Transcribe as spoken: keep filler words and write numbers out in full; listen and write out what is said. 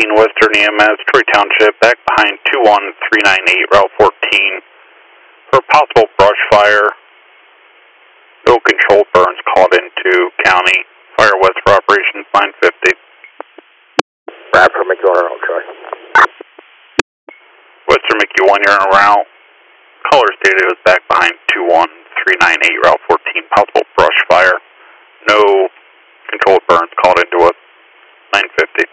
fourteen Western E M S, Troy Township, back behind two one three nine eight, Route fourteen, for a possible brush fire. No controlled burns called into county. Fire west for operations nine fifty. Bradford, Mickey one, you're on Troy. Western Mickey one, you're on route. Caller stated it was back behind two one three nine eight, Route fourteen, possible brush fire. No controlled burns called into us, nine fifty.